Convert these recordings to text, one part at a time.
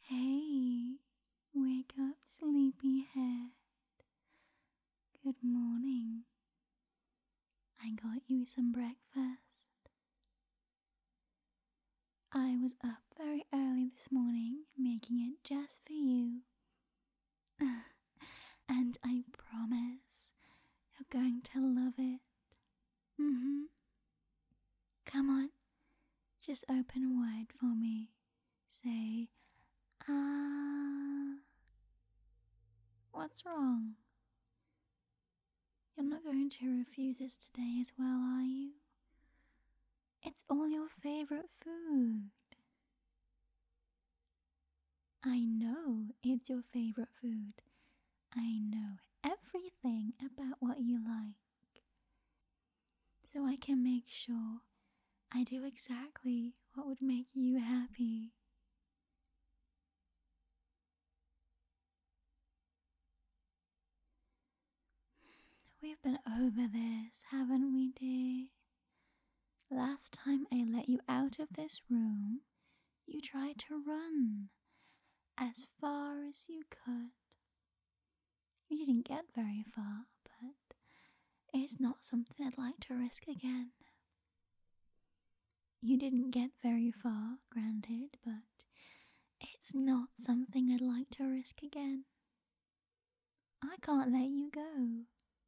Hey, wake up, sleepyhead. Good morning. I got you some breakfast. I was up very early this morning making it just for you. And I promise you're going to love it. Come on, just open wide for me. Say, ah. What's wrong? You're not going to refuse this today as well, are you? It's all your favorite food. I know it's your favorite food. I know everything about what you like. So I can make sure I do exactly what would make you happy. We've been over this, haven't we, dear? Last time I let you out of this room, you tried to run as far as you could. You didn't get very far, but it's not something I'd like to risk again. You didn't get very far, granted, but it's not something I'd like to risk again. I can't let you go.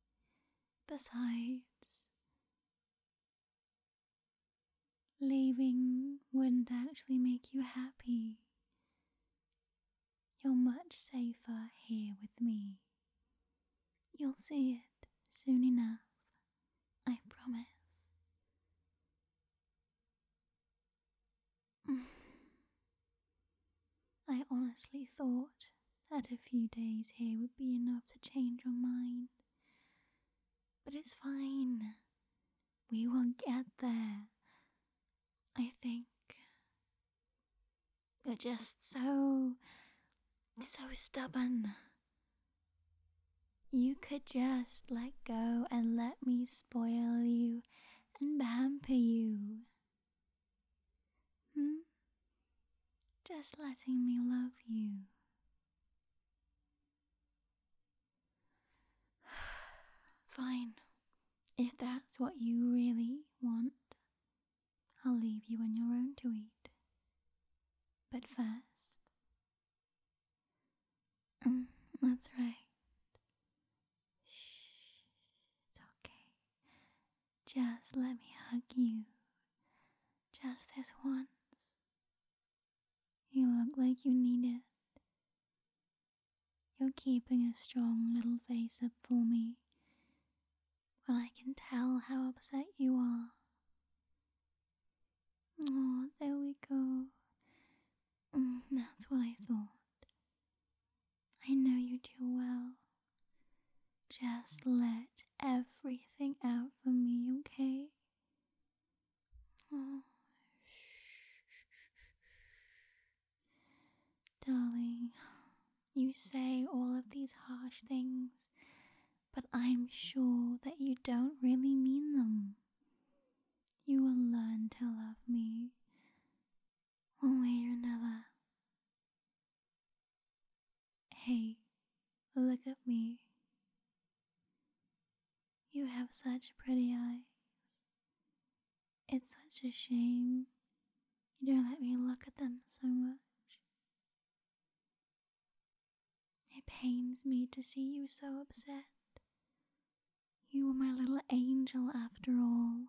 Besides, leaving wouldn't actually make you happy. You're much safer here with me. You'll see it soon enough, I promise. I honestly thought that a few days here would be enough to change your mind. But it's fine. We will get there. I think you're just so stubborn. You could just let go and let me spoil you and pamper you. Just letting me love you. Fine. If that's what you really want, I'll leave you on your own to eat. But first, that's right. Shh, it's okay. Just let me hug you. Just this once. You look like you need it. You're keeping a strong little face up for me, but I can tell how upset you are. Oh, there we go. That's what I thought. I know you do well. Just let everything out for me, okay? Oh, darling, you say all of these harsh things, but I'm sure that you don't really mean them. You will learn to love me one way or another. Hey, look at me. You have such pretty eyes. It's such a shame you don't let me look at them so much. It pains me to see you so upset. You were my little angel after all.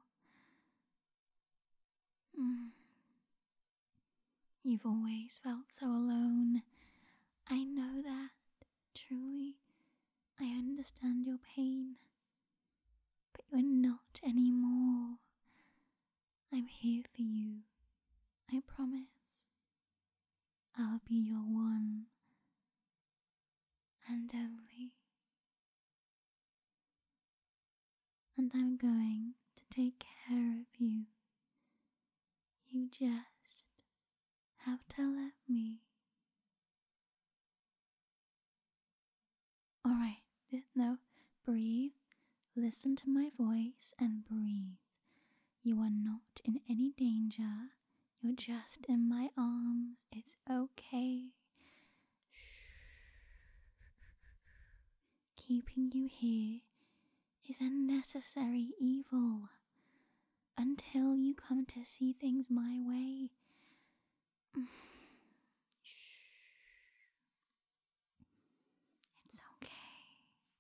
You've always felt so alone. I know that. Truly, I understand your pain. But you're not anymore. I'm here for you. I promise. I'll be your one and only. And I'm going to take care of you. You just have to let me. Alright, no, breathe. Listen to my voice and breathe. You are not in any danger. You're just in my arms. It's okay. keeping you here is a necessary evil until you come to see things my way. Shh. It's okay.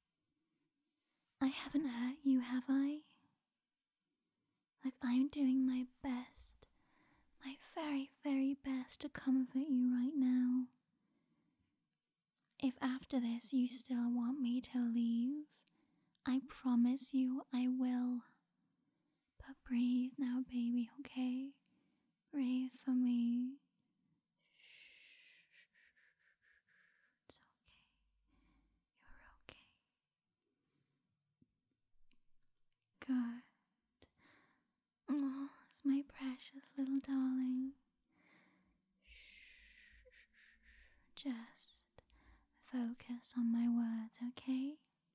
I haven't hurt you, have I? Like, I'm doing my best, my very, very best to comfort you right now. If after this you still want me to leave, I promise you I will. But breathe now, baby, okay? Breathe for me. It's okay. You're okay. Good. Oh, it's my precious little darling. Just focus on my words, okay?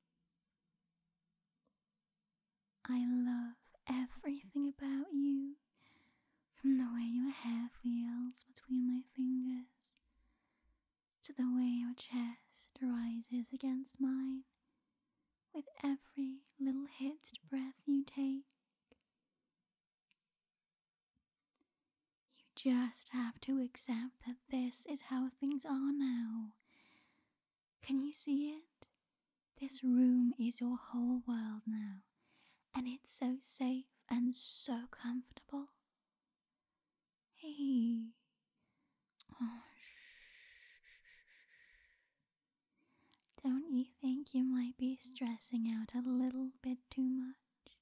I love everything about you, from the way your hair feels between my fingers, to the way your chest rises against mine with every little hitched breath you take. You just have to accept that this is how things are now. Can you see it? This room is your whole world now, and it's so safe and so comfortable. Hey. Oh, don't you think you might be stressing out a little bit too much?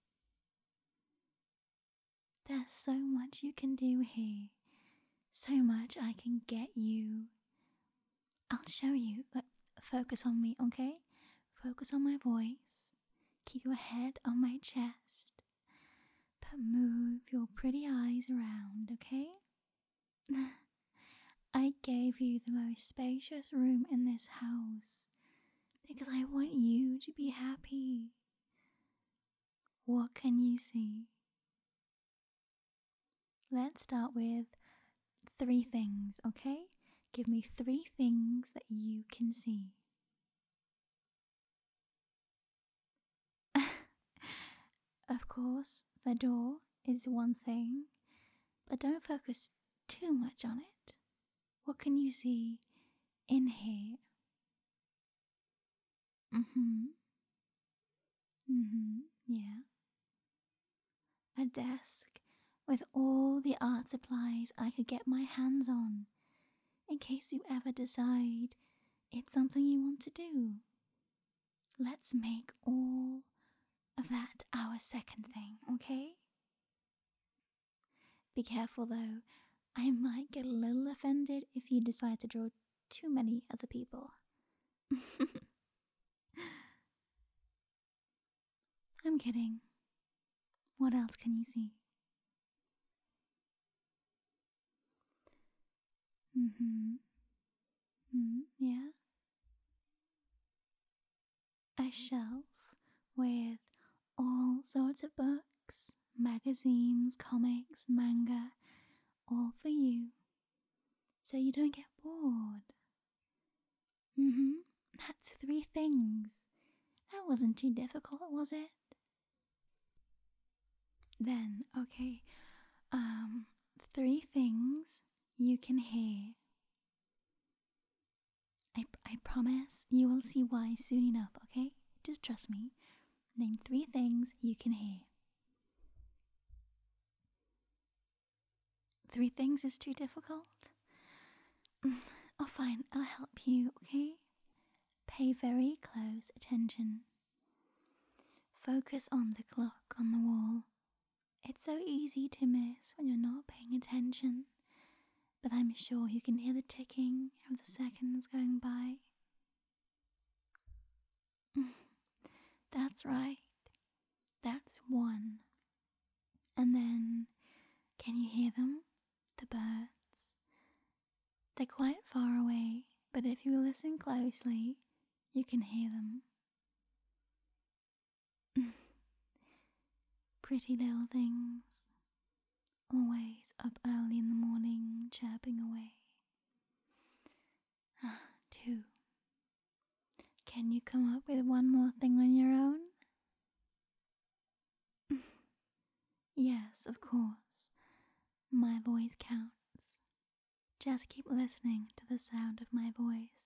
There's so much you can do here, so much I can get you. I'll show you, but focus on me, okay? Focus on my voice. Keep your head on my chest. But move your pretty eyes around, okay? I gave you the most spacious room in this house because I want you to be happy. What can you see? Let's start with 3 things, okay? Give me 3 things that you can see. Of course, the door is one thing, but don't focus too much on it. What can you see in here? Yeah. A desk with all the art supplies I could get my hands on, in case you ever decide it's something you want to do. Let's make all of that our second thing, okay? Be careful though, I might get a little offended if you decide to draw too many other people. I'm kidding. What else can you see? Yeah. A shelf with all sorts of books, magazines, comics, manga, all for you, so you don't get bored. That's 3 things. That wasn't too difficult, was it? Then, okay, 3 things you can hear. I promise you will see why soon enough, okay? Just trust me. Name 3 things you can hear. 3 things is too difficult? Oh, fine, I'll help you, okay? Pay very close attention. Focus on the clock on the wall. It's so easy to miss when you're not paying attention, but I'm sure you can hear the ticking of the seconds going by. That's right. That's 1. And then, can you hear them? The birds. They're quite far away, but if you listen closely, you can hear them. Pretty little things, always up early in the morning, chirping away. 2. Can you come up with one more thing on your own? Yes, of course. My voice counts. Just keep listening to the sound of my voice.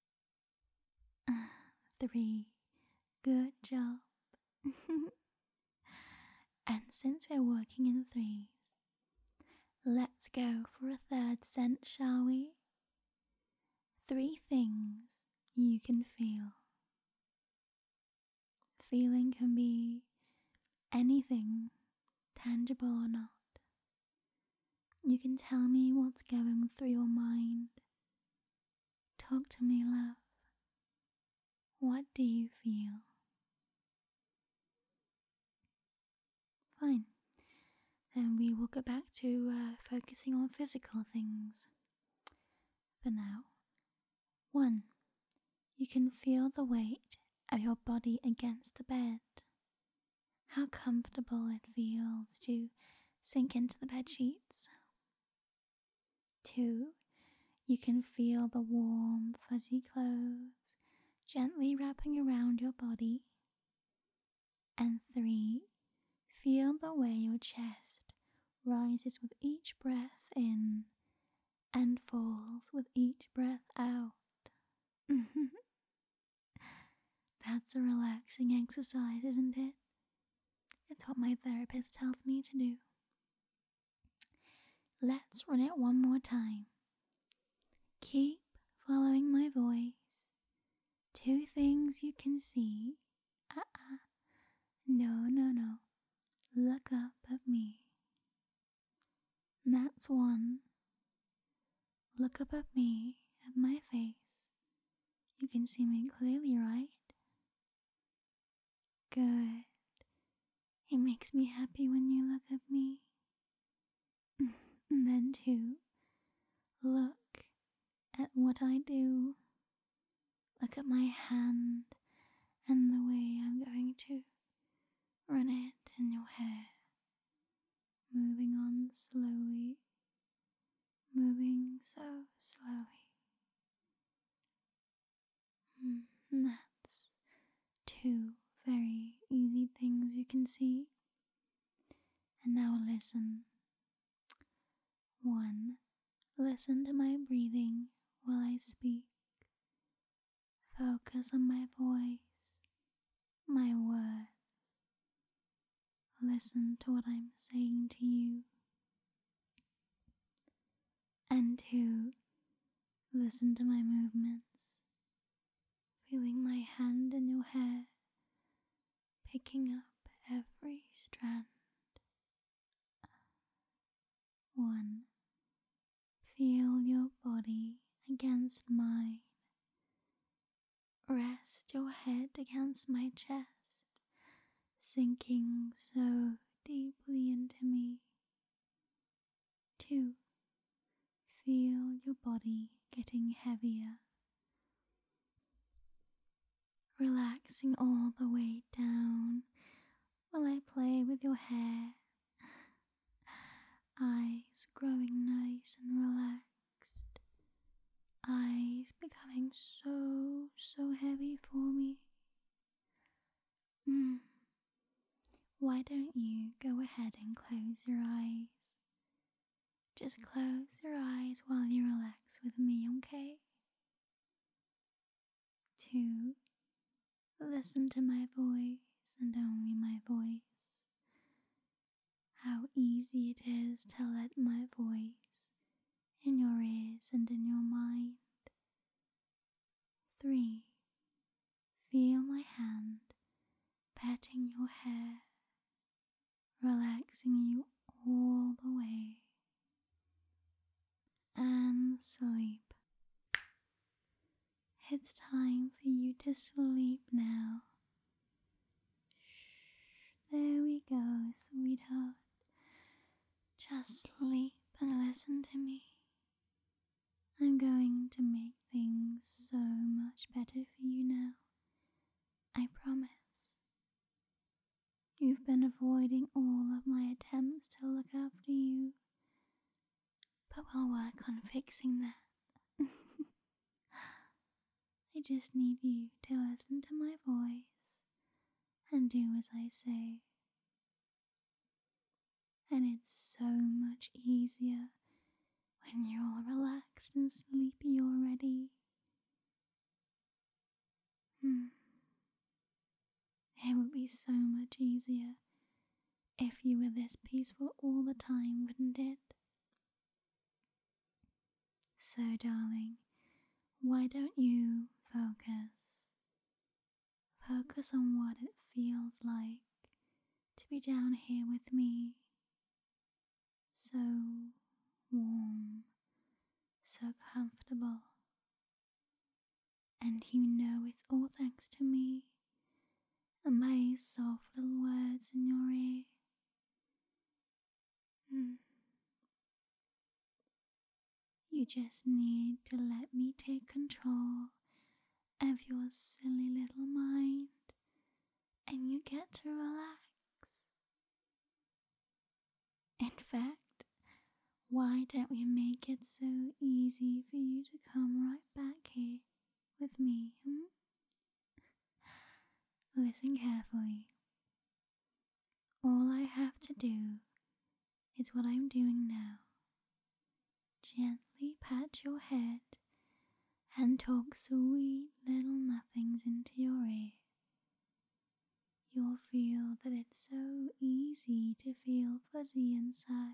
3. Good job. And since we're working in threes, let's go for a third sense, shall we? 3 things you can feel. Feeling can be anything, tangible or not. You can tell me what's going through your mind. Talk to me, love. What do you feel? Fine. Then we will go back to focusing on physical things. For now. 1. You can feel the weight of your body against the bed. How comfortable it feels to sink into the bed sheets. 2. You can feel the warm, fuzzy clothes gently wrapping around your body. And 3. Feel the way your chest rises with each breath in and falls with each breath out. That's a relaxing exercise, isn't it? It's what my therapist tells me to do. Let's run it one more time. Keep following my voice. 2 things you can see. No. Look up at me. That's 1. Look up at me, at my face. You can see me clearly, right? Good. It makes me happy when you look at me. And then 2. Look at what I do. Look at my hand and the way I'm going to run it in your hair. Moving on slowly. Moving so slowly. That's 2 very easy things you can see. And now listen. 1. Listen to my breathing while I speak. Focus on my voice, my words. Listen to what I'm saying to you. And 2. Listen to my movements. Feeling my hand in your hair, picking up every strand. 1. Feel your body against mine. Rest your head against my chest, sinking so deeply into me. 2. Feel your body getting heavier, relaxing all the way down while I play with your hair. Eyes growing nice and relaxed. Eyes becoming so heavy for me. Why don't you go ahead and close your eyes? Just close your eyes while you relax with me, okay? 2. Listen to my voice and only my voice. How easy it is to let my voice in your ears and in your mind. 3. Feel my hand patting your hair, relaxing you all the way. And sleep. It's time for you to sleep now. Shh, there we go, sweetheart. Just sleep and listen to me. I'm going to make things so much better for you now. I promise. You've been avoiding all of my attempts to look after you, but we'll work on fixing that. I just need you to listen to my voice and do as I say. And it's so much easier when you're all relaxed and sleepy already. It would be so much easier if you were this peaceful all the time, wouldn't it? So, darling, why don't you focus? Focus on what it feels like to be down here with me. So warm, so comfortable. And you know it's all thanks to me and my soft little words in your ear. You just need to let me take control of your silly little mind and you get to relax. In fact, why don't we make it so easy for you to come right back here with me? Listen carefully. All I have to do is what I'm doing now. Gently pat your head and talk sweet little nothings into your ear. You'll feel that it's so easy to feel fuzzy inside.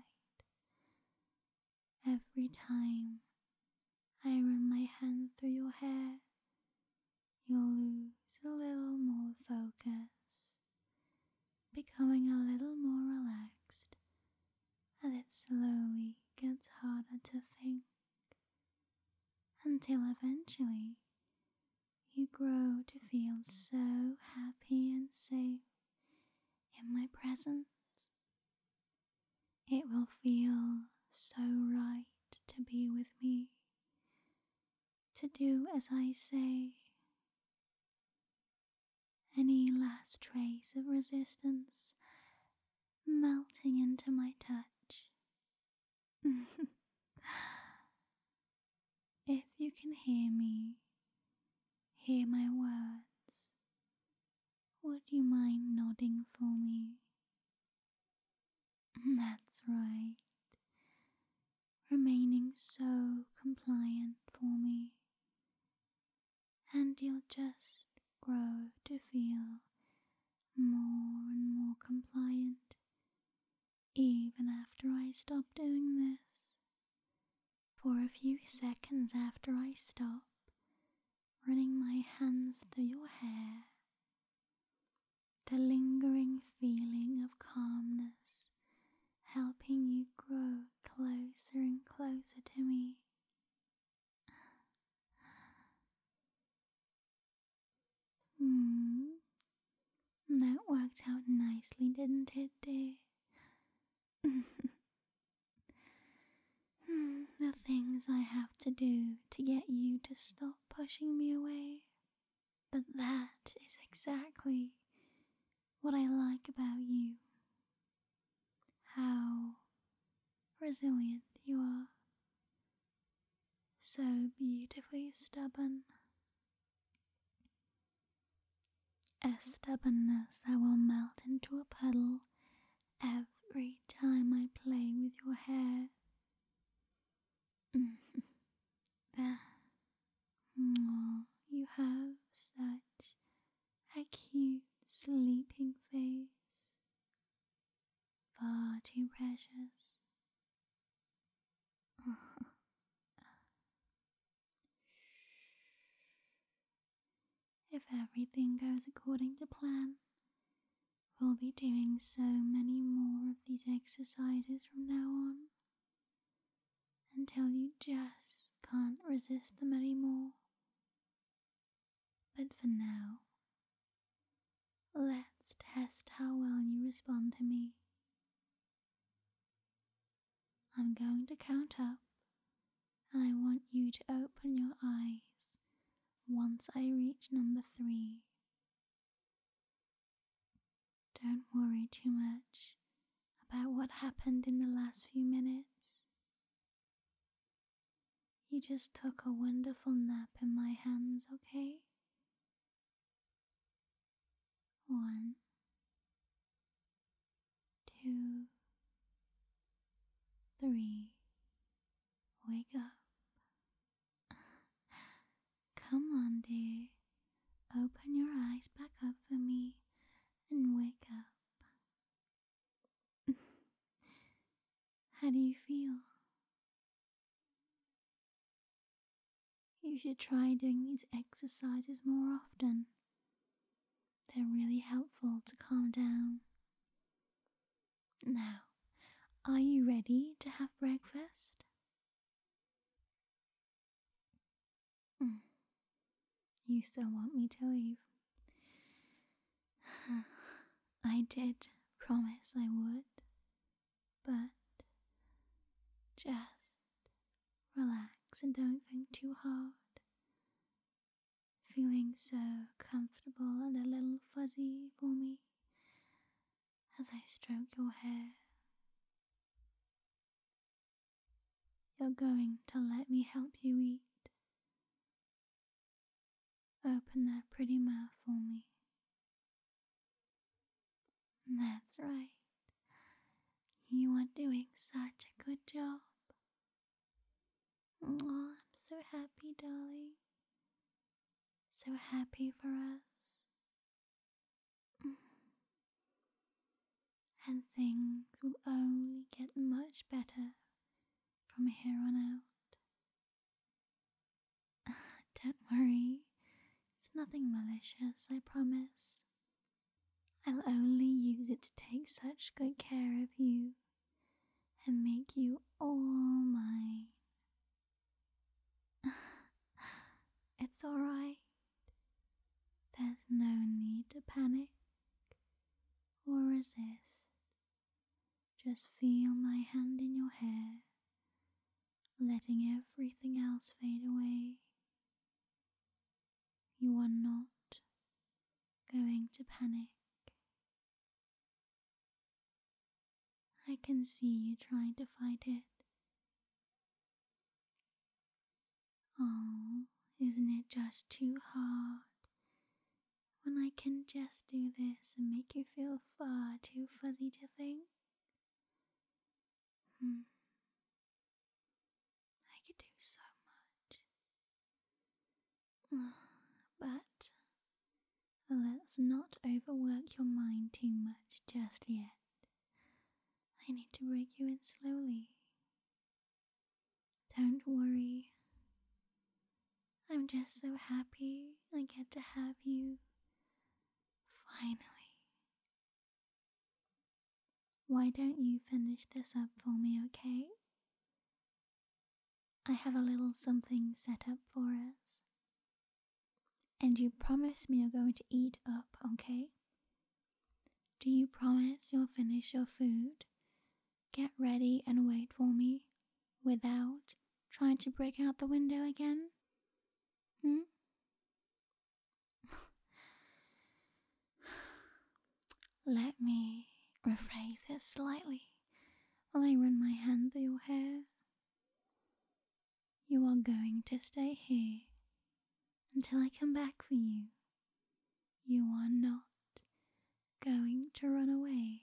Every time I run my hand through your hair, you'll lose a little more focus, becoming a little more relaxed as it slowly gets harder to think, until eventually you grow to feel so happy and safe in my presence. It will feel so right to be with me, to do as I say. Any last trace of resistance melting into my touch. If you can hear me, hear my words, would you mind nodding for me? That's right. Remaining so compliant for me, and you'll just grow to feel more and more compliant even after I stop doing this. For a few seconds after I stop running my hands through your hair, the lingering feeling of calmness helping you grow closer and closer to me. That worked out nicely, didn't it, dear? The things I have to do to get you to stop pushing me away. But that is exactly what I like about you. How resilient you are. So beautifully stubborn. A stubbornness that will melt into a puddle every time I play with your hair. You have such a cute sleeping face. Far too precious. If everything goes according to plan, we'll be doing so many more of these exercises from now on, until you just can't resist them anymore. But for now, let's test how well you respond to me. I'm going to count up, and I want you to open your eyes once I reach number 3. Don't worry too much about what happened in the last few minutes. You just took a wonderful nap in my hands, okay? 1, 2, 3. Wake up. Come on, dear. Open your eyes back up for me and wake up. How do you feel? You should try doing these exercises more often. They're really helpful to calm down. Now, are you ready to have breakfast? Mm. You still want me to leave? I did promise I would, but just relax and don't think too hard. Feeling so comfortable and a little fuzzy for me as I stroke your hair. You're going to let me help you eat. Open that pretty mouth for me. That's right. You are doing such a good job. Oh, I'm so happy, darling. So happy for us. And things will only get much better from here on out. Don't worry, it's nothing malicious, I promise. I'll only use it to take such good care of you and make you all mine. It's alright. There's no need to panic or resist. Just feel my hand in your hair, letting everything else fade away. You are not going to panic. I can see you trying to fight it. Oh, isn't it just too hard when I can just do this and make you feel far too fuzzy to think? I could do so much. But let's not overwork your mind too much just yet. I need to break you in slowly. Don't worry. I'm just so happy I get to have you. Finally. Why don't you finish this up for me, okay? I have a little something set up for us. And you promise me you're going to eat up, okay? Do you promise you'll finish your food, get ready and wait for me, without trying to break out the window again? Let me rephrase this slightly while I run my hand through your hair. You are going to stay here until I come back for you. You are not going to run away.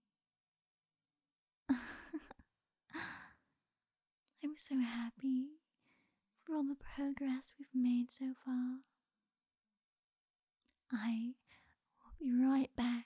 I'm so happy for all the progress we've made so far. I will be right back.